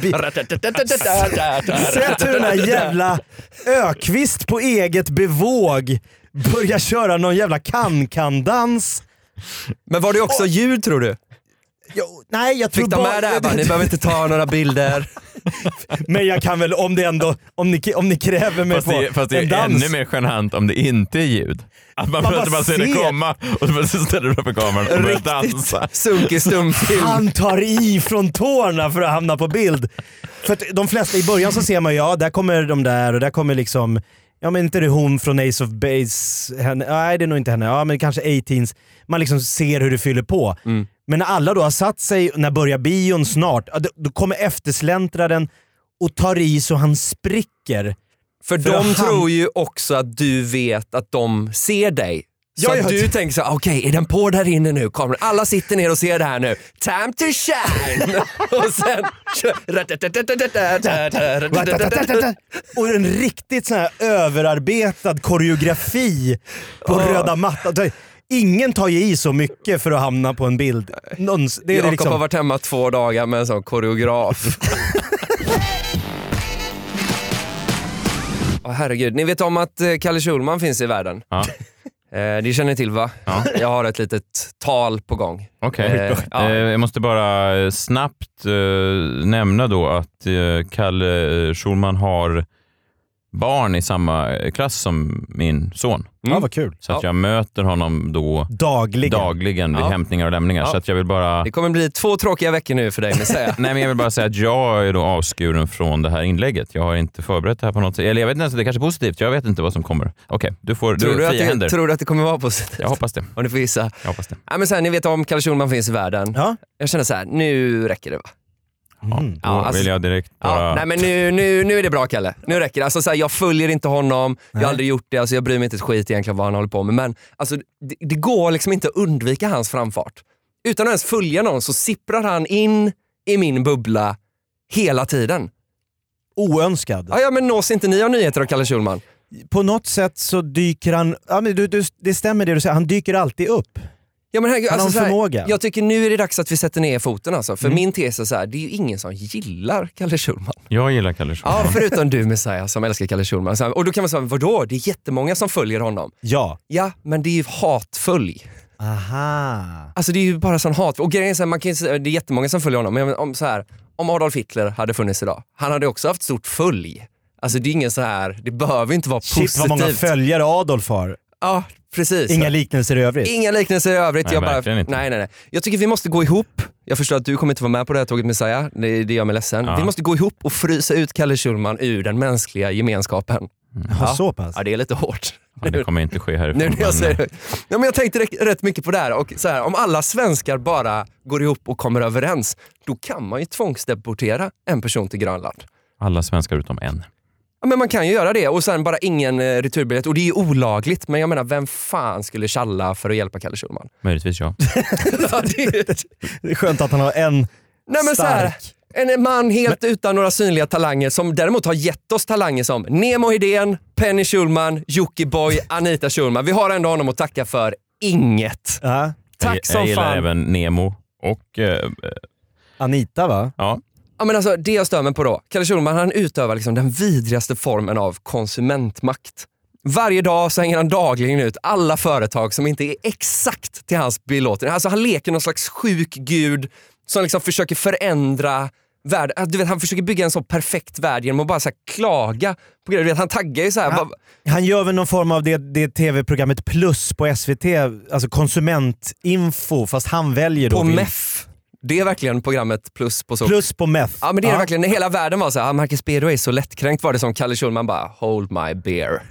sett hur den här jävla Ökvist på eget bevåg börjar köra någon jävla kan-kan-dans. Men var det också ljud, tror du? Jo, nej, jag tror bara... Med det här, ni behöver inte ta några bilder. Men jag kan väl, om det ändå, om ni kräver mig fast det är ännu mer genant om det inte är ljud. Att man bara ser det komma och så ställer du upp i kameran och börjar dansa. Sunkig stumfilm. Han tar i från tårna för att hamna på bild. För att de flesta i början så ser man, ja, där kommer de där och där kommer liksom, ja, men inte det hon från Ace of Base, nej, det är nog inte henne, ja, men kanske 18s. Man liksom ser hur det fyller på. Men när alla då har satt sig, när börjar bion snart, då kommer eftersläntraren och tar i så han spricker. För de tror ju också att du vet att de ser dig. Så att du tänker så, okej, är den på där inne nu? Kommer alla sitter ner och ser det här nu. Time to shine! Och sen... och en riktigt så här överarbetad koreografi på röda mattan. Ingen tar ju i så mycket för att hamna på en bild. Jakob har varit hemma 2 dagar med en sån koreograf. Herregud, ni vet om att Kalle Schulman finns i världen? Ja. Det känner ni till, va? Ja. Jag har ett litet tal på gång. Okej. Jag måste bara snabbt nämna då att Kalle Schulman har barn i samma klass som min son. Ja, vad kul. Så att jag möter honom då dagligen vid hämtningar och lämningar. Så att jag vill bara... Det kommer bli 2 tråkiga veckor nu för dig, med säga. Nej, men jag vill bara säga att jag är då avskuren från det här inlägget. Jag har inte förberett det här på något sätt. Eller jag vet inte, det är kanske är positivt. Jag vet inte vad som kommer. Okej, du får fria händer. Tror du att det kommer vara positivt? Jag hoppas det. Om du får gissa. Jag hoppas det. Ja, men så här, ni vet om Kalle Schulman finns i världen. Ja. Jag känner så här, nu räcker det, va? Då vill jag direkt bara... nej, men nu är det bra, Kalle. Nu räcker det. Alltså, så här, jag följer inte honom. Jag har aldrig gjort det. Alltså, jag bryr mig inte ett skit egentligen vad han håller på med. Men alltså, det går liksom inte att undvika hans framfart. Utan att ens följa någon så sipprar han in i min bubbla hela tiden. Oönskad. Ja, men nås inte ni av nyheter av Kalle Schulman? På något sätt så dyker han... Ja, men det stämmer det du säger. Han dyker alltid upp. Ja, men han har en förmåga. Jag tycker nu är det dags att vi sätter ner foten, alltså. För min tes är så här, det är ju ingen som gillar Kalle Schulman. Jag gillar Kalle Schulman. Ja, förutom du, Messiah, som älskar Kalle Schulman. Och då kan man säga, vadå? Det är jättemånga som följer honom. Ja. Ja, men det är ju hatfölj. Aha. Alltså det är ju bara sån hat. Och grejen är så här, man kan säga, det är jättemånga som följer honom. Men om Adolf Hitler hade funnits idag, han hade också haft stort följ. Alltså det är ingen så här, det behöver inte vara positivt. Shit, vad många följare Adolf har. Ja, Precis. Inga liknelser i övrigt. Inga liknelser i övrigt. Nej, Jag bara, verkligen inte. nej. Jag tycker vi måste gå ihop. Jag förstår att du kommer inte vara med på det här tåget, Messiah. Det gör mig ledsen. Ja. Vi måste gå ihop och frysa ut Kalle Schulman ur den mänskliga gemenskapen. Ja, så pass. Ja, det är lite hårt. Ja, det kommer inte ske härifrån. Nu när jag säger det. Ja, men jag tänkte rätt mycket på det här. Och så här, om alla svenskar bara går ihop och kommer överens, då kan man ju tvångsdeportera en person till Grönland. Alla svenskar utom en. Ja, men man kan ju göra det och sen bara ingen returbiljett. Och det är ju olagligt, men jag menar, vem fan skulle tjalla för att hjälpa Kalle Schulman? Möjligtvis jag. Ja, Det är skönt att han har en Nej, men så här, en man helt utan några synliga talanger som däremot har gett oss talanger som Nemo Hedén, Penny Schulman, Jockiboi, Anita Schulman. Vi har ändå honom att tacka för inget. Ja. Tack jag som gillar fan. även Nemo och... Anita va? ja. Ja, men alltså, det jag stör mig på då. Kalle Schulman, han utövar liksom den vidrigaste formen av konsumentmakt. Varje dag så hänger han dagligen ut alla företag som inte är exakt till hans belåtenhet. Alltså han leker någon slags sjuk gud som liksom försöker förändra världen. Du vet, han försöker bygga en så perfekt värld genom att bara så här klaga på grejer. Du vet, han taggar ju så här. Han gör väl någon form av det tv-programmet Plus på SVT, alltså konsumentinfo, fast han väljer då... På MEF. Det är verkligen programmet Plus på så. Plus på MEF. Ja, men det är verkligen, när hela världen var så här, Marcus Birro är så lättkränkt, var det som Kalle Schulman bara, hold my beer.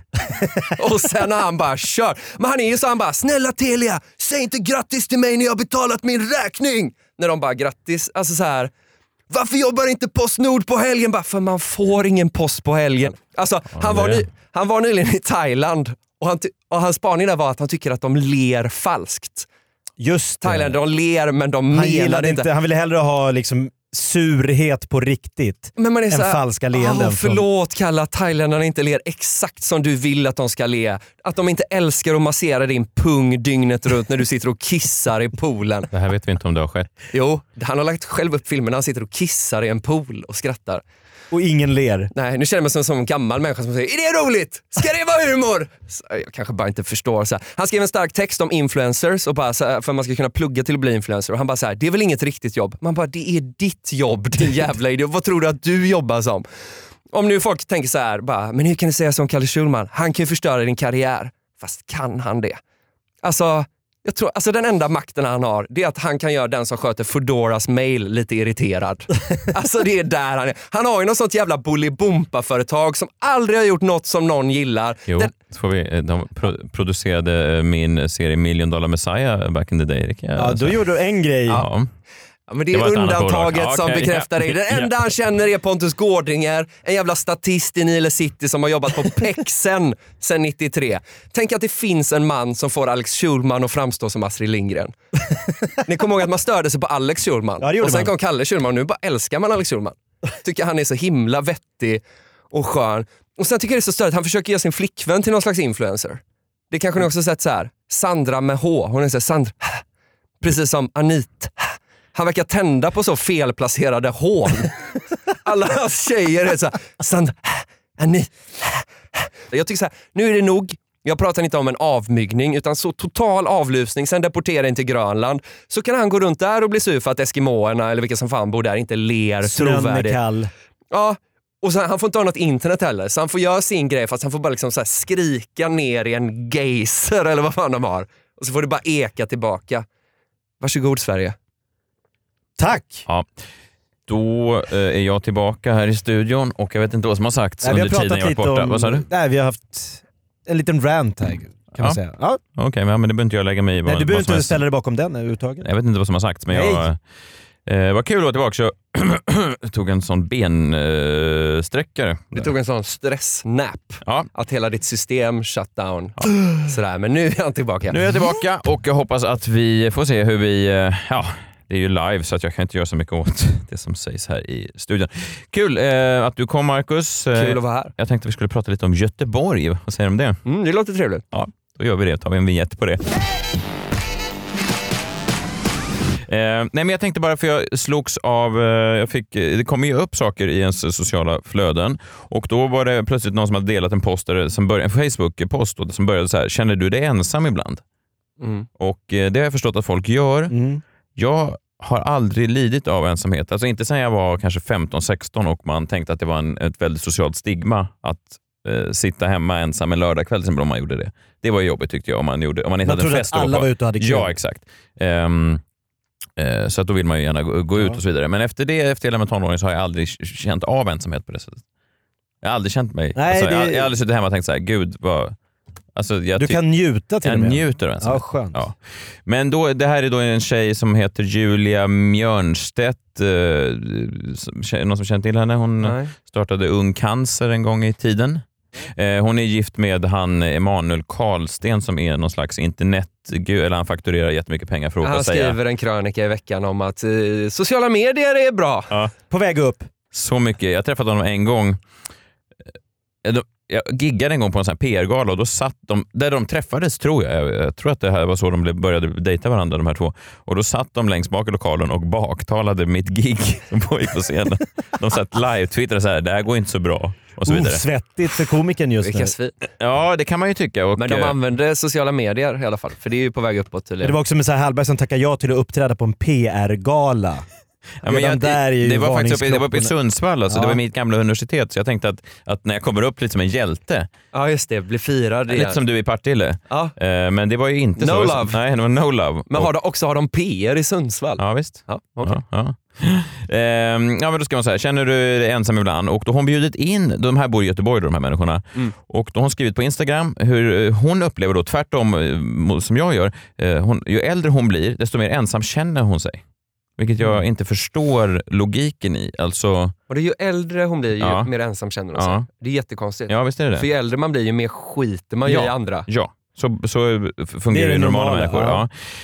Och sen har han bara kört. Men han är ju så, han bara, snälla Telia, säg inte grattis till mig när jag har betalat min räkning. När de bara, grattis, alltså så här. Varför jobbar inte Postnord på helgen? Bara, för man får ingen post på helgen. Alltså, han var nyligen i Thailand och hans spaning där var att han tycker att de ler falskt. Just det. Thailand, de ler men de menar inte. Han ville hellre ha liksom surhet på riktigt men man är än så här, falska leenden. Förlåt Kalla, thailändarna inte ler exakt som du vill att de ska le. Att de inte älskar att massera din pung dygnet runt när du sitter och kissar i poolen. Det här vet vi inte om det har skett. Jo, han har lagt själv upp filmen när han sitter och kissar i en pool och skrattar. Och ingen ler. Nej, nu känner jag mig som en gammal människa som säger, är det roligt? Ska det vara humor? Så jag kanske bara inte förstår. Så här. Han skrev en stark text om influencers och bara, så här, för man ska kunna plugga till att bli influencer. Och han bara så här, det är väl inget riktigt jobb? Man bara, det är ditt jobb, din jävla idiot. Vad tror du att du jobbar som? Om nu folk tänker så här, bara, men hur kan du säga som Kalle Schulman? Han kan ju förstöra din karriär. Fast kan han det? Alltså, jag tror, alltså den enda makten han har, det är att han kan göra den som sköter Foodoras mail lite irriterad. Alltså det är där han är. Han har ju något sånt jävla Bolibompa-företag som aldrig har gjort något som någon gillar. Jo, de producerade min serie $1 Million Messiah back in the day. Ja, då gjorde du en grej. Ja. Ja, men det är undantaget som bekräftar det. Den enda han känner är Pontus Gårdinger, en jävla statist i Nile City som har jobbat på Pexen sedan 93. Tänk att det finns en man som får Alex Schulman att framstå som Astrid Lindgren. Ni kommer ihåg att man störde sig på Alex Schulman. Ja, och sen kom Kalle Schulman och nu bara älskar man Alex Schulman. Tycker han är så himla vettig och skön. Och sen tycker jag det är så störigt, han försöker göra sin flickvän till någon slags influencer. Det kanske ni också sett så här. Sandra med H, hon är så här, Sandra. Precis som Anita. Han verkar tända på så felplacerade hån. Alla hans tjejer är så här, Sandra, Anita. Jag tycker så här, nu är det nog. Jag pratar inte om en avmygning utan så total avlusning, sen deportera in till Grönland. Så kan han gå runt där och bli sur för att eskimoerna eller vilka som fan bor där inte ler trovärdigt. Kall. Ja, och sen, han får inte ha något internet heller. Så han får göra sin grej fast han får bara liksom så här skrika ner i en geyser eller vad fan de har. Och så får det bara eka tillbaka. Varsågod Sverige. Tack! Ja. Då är jag tillbaka här i studion och jag vet inte vad som har sagts under tiden jag varit borta. Vad sa du? Nej, vi har haft en liten rant här kan man säga. Ja. Okej, men det behöver inte jag lägga mig i. Nej, du behöver inte ställa dig bakom den överhuvudtaget. Jag vet inte vad som har sagts, men vad kul att vara tillbaka. Så jag tog en sån bensträckare. Du tog en sån stressnap. Ja. Att hela ditt system shut down. Ja. Sådär, men nu är han tillbaka. Nu är jag tillbaka och jag hoppas att vi får se hur vi... det är ju live så att jag kan inte göra så mycket åt det som sägs här i studion. Kul att du kom, Marcus. Kul att vara här. Jag tänkte att vi skulle prata lite om Göteborg. Vad säger du om det? Det låter trevligt. Ja, då gör vi det. Tar vi en vignett på det. Nej, men jag tänkte bara, för jag slogs av, det kommer ju upp saker i ens sociala flöden och då var det plötsligt någon som hade delat en post som började, en Facebook-post som började så här: känner du dig ensam ibland? Och det har jag förstått att folk gör. Jag har aldrig lidit av ensamhet, alltså inte sen jag var kanske 15-16 och man tänkte att det var ett väldigt socialt stigma att sitta hemma ensam en lördagkväll som om man gjorde det. Det var jobbigt tyckte jag om man inte hade en fest. Att alla var ute och hade kul. Ja, exakt. Så att då vill man ju gärna gå ut och så vidare. Men efter hela med tonåringen så har jag aldrig känt av ensamhet på det sättet. Jag har aldrig känt mig... Nej, jag har aldrig suttit hemma och tänkt så här, gud vad... Alltså, du kan njuta till och med. Jag njuter av ensamhet. Ja, skönt. Ja. Men då, det här är då en tjej som heter Julia Mjörnstedt. Någon som känner till henne? Hon startade Ung Cancer en gång i tiden. Hon är gift med han Emanuel Karlsten som är någon slags internetgud, eller han fakturerar jättemycket pengar för att han säga. Han skriver en krönika i veckan om att sociala medier är bra. Ja. På väg upp. Så mycket. Jag träffade honom en gång. Jag giggade en gång på en sån här PR-gala och då satt de, där de träffades tror jag. Jag tror att det här var så de började dejta varandra de här två. Och då satt de längst bak i lokalen och baktalade mitt gig som pågick på scenen. De satt live-twittrade så här, det här går inte så bra. Och så vidare. Svettigt för komikern just nu. Ja, det kan man ju tycka. Och, men de använder sociala medier i alla fall, för det är ju på väg uppåt. Det var också med så här Hallberg som tackade ja till att uppträda på en PR-gala. Ja, men det var faktiskt uppe i Sundsvall, alltså. Det var mitt gamla universitet, så jag tänkte att när jag kommer upp lite som en hjälte. Ja just det, blir firad. Lite som du i Partille. Ja. Men det var ju inte no så. Love. Nej, det var no love. Men har de PR i Sundsvall? Ja visst. Ja, okay. Ja. Men då ska man säga, känner du dig ensam ibland? Och då har hon bjudit in, de här bor i Göteborg då, de här människorna. Och då har hon skrivit på Instagram hur hon upplever då tvärtom som jag gör. Ju äldre hon blir, desto mer ensam känner hon sig. Vilket jag inte förstår logiken i. Alltså... Och det är ju äldre hon blir, ju mer ensam känner hon sig. Ja. Det är jättekonstigt. Ja, visst är det. För ju äldre man blir, ju mer skiter man gör i andra. Ja, så fungerar ju normala människor. Ja.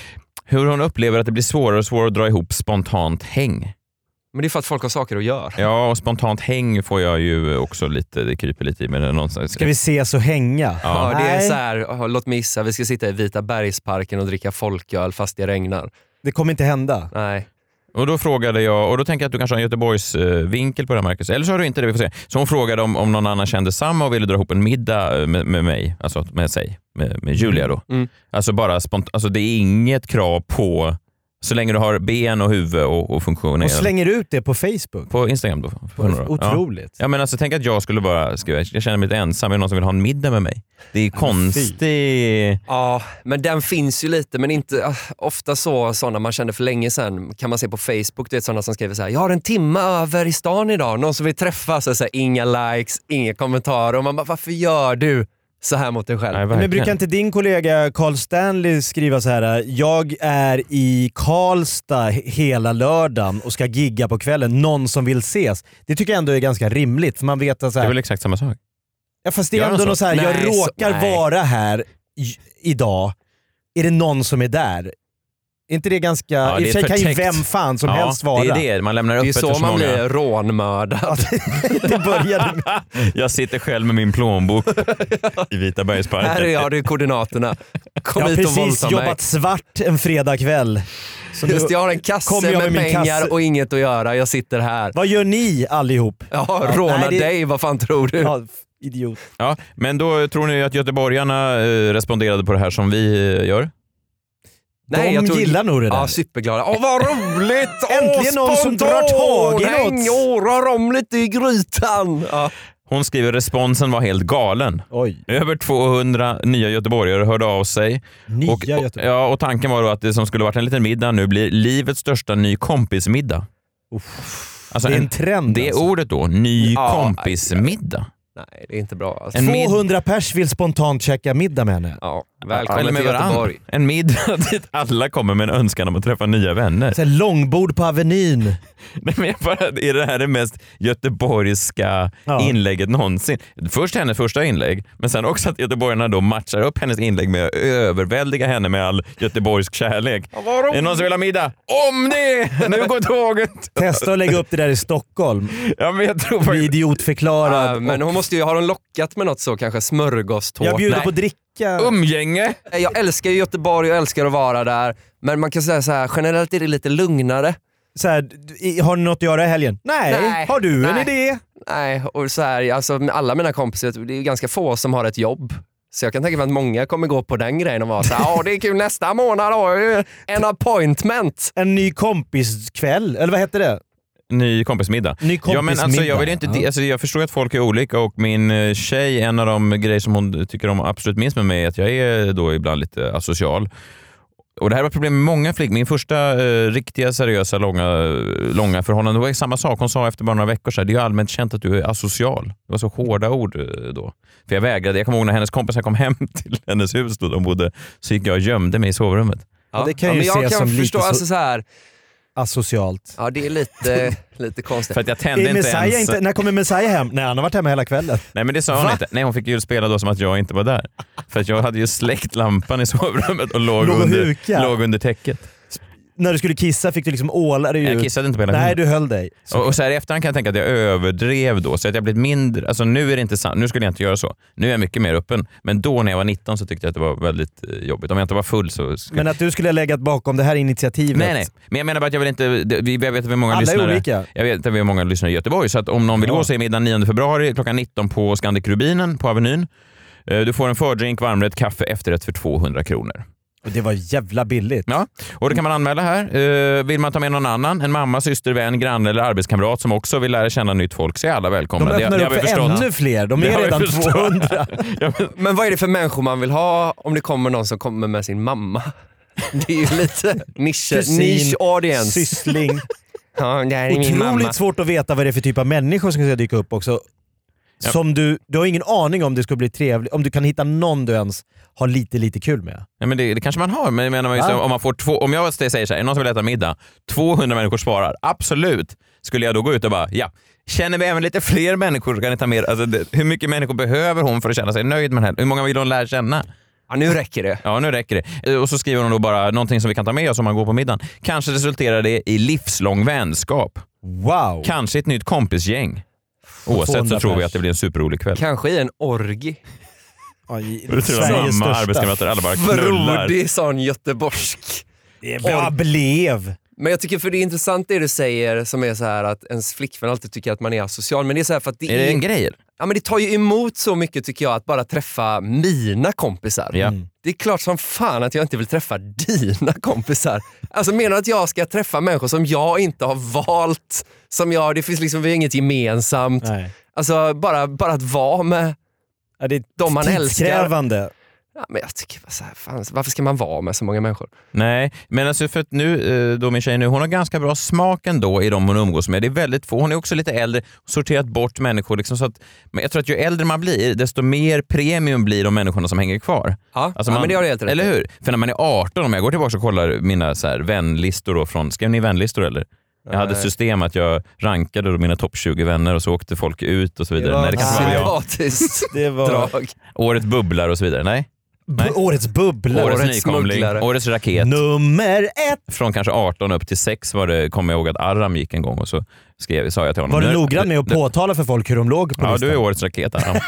Hur hon upplever att det blir svårare och svårare att dra ihop spontant häng. Men det är för att folk har saker att göra. Ja, och spontant häng får jag ju också lite, det kryper lite i. Men någonstans. Ska vi ses och hänga? Ja, det är så här, låt mig gissa, vi ska sitta i Vita bergsparken och dricka folköl fast det regnar. Det kommer inte hända. Nej. Och då frågade jag, och då tänker jag att du kanske har en Göteborgs vinkel på det här, Marcus. Eller så har du inte det, vi får se. Så hon frågade om någon annan kände samma och ville dra ihop en middag med mig, alltså med Julia då. Alltså bara alltså det är inget krav på, så länge du har ben och huvud och funktioner. Och slänger ut det på Facebook? På Instagram då. Otroligt. Ja men alltså tänk att jag skulle bara skriva, jag känner mig lite ensam, är det någon som vill ha en middag med mig? Det är konstigt. Ja, men den finns ju lite, men inte ofta sådana man kände för länge sedan kan man se på Facebook, du vet sådana som skriver så här: jag har en timme över i stan idag, någon som vill träffas, så här, inga likes, inga kommentarer, och man bara, varför gör du så här mot dig själv? Nej, men brukar inte din kollega Carl Stanley skriva så här: jag är i Karlstad hela lördagen och ska gigga på kvällen, någon som vill ses? Det tycker jag ändå är ganska rimligt, för man vet att så här, det är väl exakt samma sak. Ja, fast det är ändå något så här, jag råkar vara här idag, är det någon som är där? Är inte det ganska... Ja, i och för sig kan ju vem fan som helst vara. Det är det, man lämnar öppet. Det är så man blir rånmördad. Det började med. Jag sitter själv med min plånbok i Vita bergsparken. Här är jag, det är koordinaterna. Kom hit och våldta mig. Jag har precis jobbat svart en fredagkväll. Just, jag har en kasse med pengar och inget att göra. Jag sitter här. Vad gör ni allihop? Ja, råna dig, vad fan tror du? Ja, idiot. Ja, men då tror ni att göteborgarna responderade på det här som vi gör? Nej, jag gillar nog det där. Ja, superglada. Åh, vad roligt! Äntligen någon som drar tag i något. Rör om lite i grytan. Ja. Hon skriver, responsen var helt galen. Oj. Över 200 nya göteborgare hörde av sig. Och tanken var då att det som skulle varit en liten middag nu blir livets största ny kompismiddag. Alltså det är en trend. Det är alltså. Ordet då, ny kompismiddag. Nej, det är inte bra. Alltså. 200 pers vill spontant checka middag med henne. Ja, välkommen till Göteborg. En middag dit alla kommer med en önskan om att träffa nya vänner. Så långbord på Avenyn. Nej, men är det här det mest göteborgska inlägget någonsin? Först hennes första inlägg, men sen också att göteborgarna då matchar upp hennes inlägg med att överväldiga henne med all göteborgsk kärlek. Är det någon som vill ha middag? Om det! Nu går tåget! Testa att lägga upp det där i Stockholm. Ja, men jag tror faktiskt... idiotförklarad. Men hon måste ju, har hon lockat med något så kanske smörgåstårta? Jag bjuder på dricka. Umgänge. Jag älskar ju Göteborg och älskar att vara där. Men man kan säga så här, generellt är det lite lugnare. Så här, har ni något att göra i helgen? Nej. Har du en idé? Nej, och så här, alltså alla mina kompisar, det är ganska få som har ett jobb. Så jag kan tänka mig att många kommer gå på den grejen och vara så här, det är kul, nästa månad har jag en appointment. En ny kompiskväll, eller vad heter det? Ny kompismiddag. Ja, men alltså, jag vill inte, alltså, jag förstår att folk är olika och min tjej, en av de grejer som hon tycker om absolut minst med mig är att jag är då ibland lite asocial. Och det här var problem med många flickor. Min första riktiga seriösa långa förhållande var samma sak. Hon sa efter bara några veckor så här, det är ju allmänt känt att du är asocial. Det var så hårda ord då. För jag vägrade. Jag kommer ihåg när hennes kompisar kom hem till hennes hus då de bodde, så gick jag och gömde mig i sovrummet. Ja, det kan ju men jag ses kan som förstå, lite alltså så här. Asocialt. Ja, det är lite konstigt. För att jag tände inte ens... när kommer Messiah hem? Nej, han har varit hemma hela kvällen. Nej, men det sa hon inte. Nej, hon fick ju spela då som att jag inte var där. För att jag hade ju släckt lampan i sovrummet och låg under täcket. När du skulle kissa fick du liksom åla dig ut. Jag kissade inte på hela Nej, tiden. du höll dig. Och så här i efterhand kan jag tänka att jag överdrev då, så att jag blivit mindre. Alltså nu är det inte sant. Nu skulle jag inte göra så. Nu är jag mycket mer öppen. Men då när jag var 19 så tyckte jag att det var väldigt jobbigt. Om jag inte var full så... Men att du skulle ha legat bakom det här initiativet. Nej. Men jag menar bara att jag vill inte... Jag vet att vi har många alla lyssnare. Är olika. Jag vet att vi har många lyssnare i Göteborg. Så att om någon vill gå så är middagen 9 februari klockan 19 på Scandic Rubinen på Avenyn. Du får en fördrink, varmrätt, kaffe, efterrätt för 200 kronor. Det var jävla billigt. Ja, och det kan man anmäla här. Vill man ta med någon annan, en mamma, syster, vän, granne eller arbetskamrat som också vill lära känna nytt folk, så är alla välkomna. De öppnar upp för ännu fler. De är redan 200. Men vad är det för människor man vill ha om det kommer någon som kommer med sin mamma? Det är ju lite niche audience. Syssling. Ja, det här är min mamma. Otroligt svårt att veta vad det är för typ av människor som ska dyka upp också. Ja. Som du har ingen aning om det ska bli trevligt, om du kan hitta någon du ens har lite kul med. Ja, men det kanske man har, men menar man just, om man får om jag säger så här, någon som vill äta middag, 200 människor svarar, absolut. Skulle jag då gå ut och bara, känner vi även lite fler människor så kan ni ta med, alltså, hur mycket människor behöver hon för att känna sig nöjd med henne? Hur många vill hon lära känna? Ja, nu räcker det. Ja, nu räcker det. Och så skriver hon då bara någonting som vi kan ta med oss om man går på middagen. Kanske resulterar det i livslång vänskap. Wow. Kanske ett nytt kompisgäng. Oavsett så tror vi att det blir en superrolig kväll. Kanske i en orgi. Mamma, arbetskamrater, alla bara knullar. Brodig sån göteborgsk. Jag blev. Men jag tycker, för det är intressant det du säger som är så här att ens flickvän alltid tycker att man är asocial. Men det är så här för att det är det en grej? Ja, men det tar ju emot så mycket tycker jag att bara träffa mina kompisar. Ja. Det är klart som fan att jag inte vill träffa dina kompisar. Alltså menar att jag ska träffa människor som jag inte har valt, det finns liksom inget gemensamt. Nej. Alltså bara att vara med det är de man älskar. Ja, men jag tycker så här, fan, varför ska man vara med så många människor? Nej, men alltså för att nu, då min tjej nu, hon har ganska bra smak ändå i de hon umgås med. Det är väldigt få, hon är också lite äldre, sorterat bort människor liksom, så att, men jag tror att ju äldre man blir, desto mer premium blir de människorna som hänger kvar. Ja, alltså men det har du helt rätt. Eller hur? För när man är 18, om jag går tillbaka och kollar mina så här vänlistor då från, skrev ni vänlistor eller? Jag hade ett system att jag rankade då mina topp 20 vänner och så åkte folk ut och så vidare. Nej, det kanske var jag. Det var drag. Året bubblar och så vidare. Nej. Årets bubbla. Årets nykomling. Årets raket. Nummer 1. Från kanske 18 upp till 6 kommer jag ihåg att Aram gick en gång och så sa jag till honom. Var du noggrann med att påtala för folk hur de låg på listan? Ja, du är årets raket, Aram.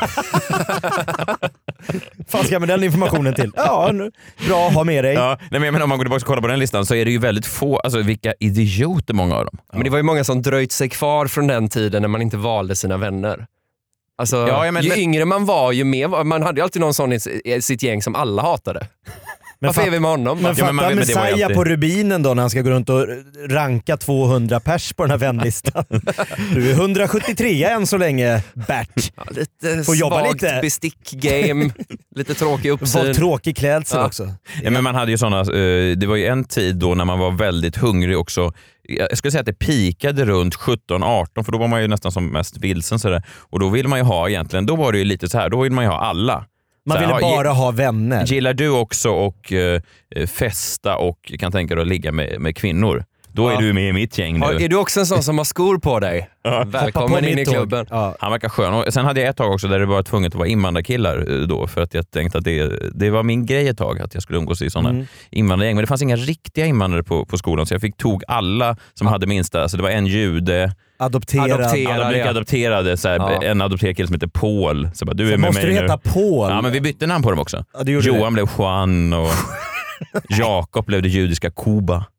Fan ska med den informationen till? Ja, bra att ha med dig. Ja, men om man går tillbaka och kollar på den listan så är det ju väldigt få, alltså vilka idioter många av dem. Men det var ju många som dröjt sig kvar från den tiden när man inte valde sina vänner. Alltså, ju yngre man var, ju mer, man hade ju alltid någon sån i sitt gäng som alla hatade. Varför är vi med honom? Men fatta Messiah på Rubinen då när han ska gå runt och ranka 200 pers på den här vänlistan. Du är 173 än så länge, Bert. Ja, lite svagt bestick-game, lite tråkig uppsyn. Tråkig klädsel också. Ja, men man hade ju såna, det var ju en tid då när man var väldigt hungrig också. Jag skulle säga att det pikade runt 17-18, för då var man ju nästan som mest vilsen sådär. Och då ville man ju ha egentligen, då var det ju lite så här, då ville man ju ha alla. Man ville bara ha vänner. Gillar du också och festa och kan tänka dig att ligga med kvinnor? Då är du med i mitt gäng nu. Ja, är du också en sån som har skor på dig? Ja. Välkommen in i klubben. Ja. Han verkar skön. Och sen hade jag ett tag också där det var tvunget att vara invandrarkillar då, för att jag tänkte att det var min grej ett tag att jag skulle umgås i sådana invandrargäng. Men det fanns inga riktiga invandrare på skolan, så jag tog alla som hade minsta. Alltså det var en jude, adopterade så här, en adopterad kille som heter Paul. Så bara, du är med måste mig du heta Paul? Ja, men vi bytte namn på dem också. Ja, Johan blev Juan och Jakob blev det judiska Kuba.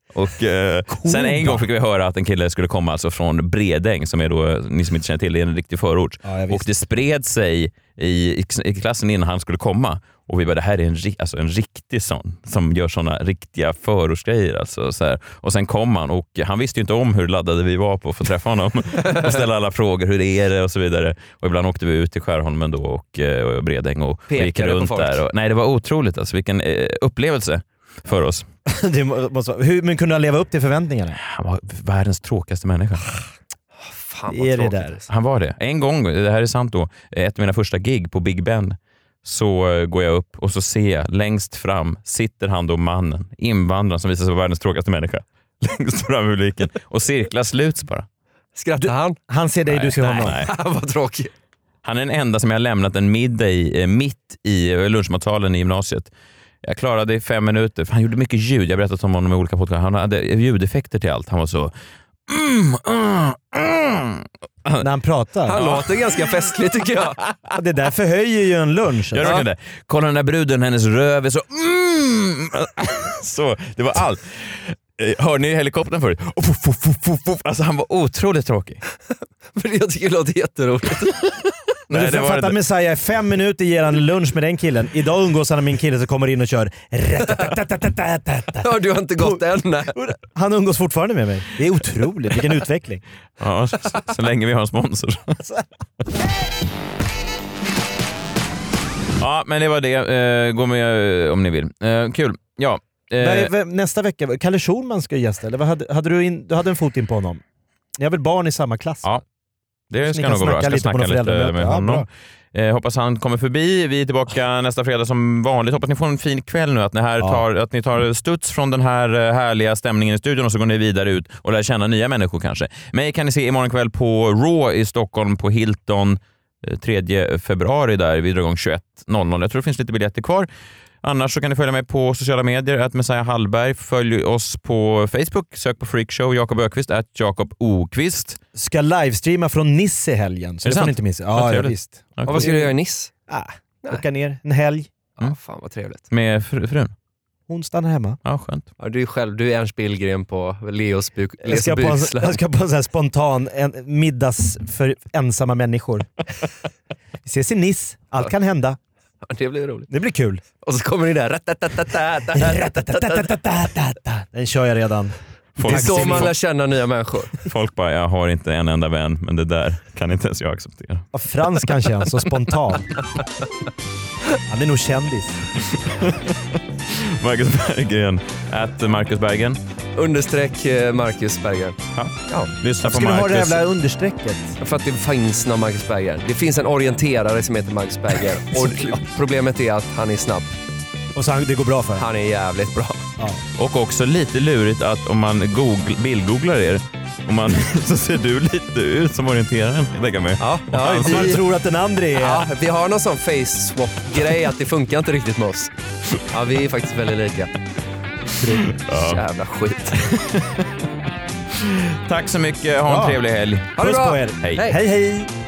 Och sen en gång fick vi höra att en kille skulle komma alltså från Bredäng, som är då, ni som inte känner till, det är en riktig förort. Ja, och det spred sig i klassen innan han skulle komma. Och vi bara, det här är en riktig sån som gör såna riktiga förortsgrejer. Alltså, så här. Och sen kom han och han visste ju inte om hur laddade vi var på för att träffa honom och ställa alla frågor, hur är det och så vidare. Och ibland åkte vi ut till Skärholmen då och Bredäng och gick runt där. Och, nej, det var otroligt alltså, vilken upplevelse för oss. Men kunde han leva upp till förväntningarna? Han var världens tråkigaste människa. Fan, är det där? Han var det. En gång, det här är sant då, ett av mina första gig på Big Ben, så går jag upp och så ser jag längst fram sitter han då, mannen, invandraren som visar sig vara världens tråkigaste människa, längst fram i publiken, och cirklar sluts bara. Skrattar han? Han ser dig, Nej, du ser honom. nej. Han var tråkig. Han är den enda som jag har lämnat en middag i, mitt i lunchmatsalen i gymnasiet. Jag klarade i 5 minuter, för han gjorde mycket ljud. Jag har berättat om honom i olika podcast. Han hade ljudeffekter till allt. Han var så... När han pratar. Han låter ganska festlig tycker jag. Det där förhöjer ju en lunch. Gör verkligen det. Kolla den där bruden, hennes röv är så... Så, det var allt. Hör ni helikoptern förut? Alltså han var otroligt tråkig. Men jag tycker det låter jätteroligt. Men du får fatta att Messiah, 5 minuter ger han lunch med den killen. Idag umgås han med min kille som kommer in och kör. Ja, du har inte gått än. Han umgås fortfarande med mig. Det är otroligt, vilken utveckling. Ja, så länge vi har en sponsor. Ja, men det var det. Gå med om ni vill. Kul. Ja. Nästa vecka, Kalle Schulman ska gästa, eller hade du hade en fot in på honom? Ni har väl barn i samma klass? Ja, det ska nog gå bra. Jag ska snacka lite med honom. Hoppas han kommer förbi. Vi är tillbaka nästa fredag som vanligt. Hoppas ni får en fin kväll nu. Att ni tar studs från den här härliga stämningen i studion och så går ni vidare ut och lär känna nya människor kanske. Mig kan ni se imorgon kväll på Raw i Stockholm på Hilton 3 februari där. Vi drar igång 21.00. Jag tror det finns lite biljetter kvar. Annars så kan ni följa mig på sociala medier, @Messiah Hallberg. Följ oss på Facebook, sök på Freakshow, Jakob Öqvist, @Jakob Okvist. Ska livestreama från Nice i helgen, så det får ni inte missa. Ja, visst. Och vad ska du göra i Nice? Åka ner en helg. Ja, fan vad trevligt. Med frun? Hon stannar hemma. Ja, skönt. Ja, du är Ernst Billgren på Leos jag ska på en sån här spontan middags för ensamma människor. Vi ses i Nice, allt kan hända. Ja, det blir roligt. Det blir kul. Och så kommer ni där. Den kör jag redan. Det är så man lär känna nya människor. Folk bara, jag har inte en enda vän, men det där kan inte ens jag acceptera. Ja, Frans kanske är så spontan. Han är nog kändis. Marcus Berggren, @Marcus Berggren. -- Marcus Berggren. Ja. Lyssna på Ska du ha Marcus. det jävla understrecket? För att det finns någon Marcus Berggren. Det finns en orienterare som heter Marcus Berggren. Och problemet är att han är snabb. Och så det går bra för honom. Han är jävligt bra. Ja. Och också lite lurigt att om man bildgooglar er, så ser du lite ut som orienteraren. Lägga med. Ja, Man tror att den andra är... Ja, vi har någon sån face swap-grej att det funkar inte riktigt med oss. Ja, vi är faktiskt väldigt lika. Jävla skit. Tack så mycket. Ha en trevlig helg. Ha det Puss bra. på er. Hej. Hej, hej.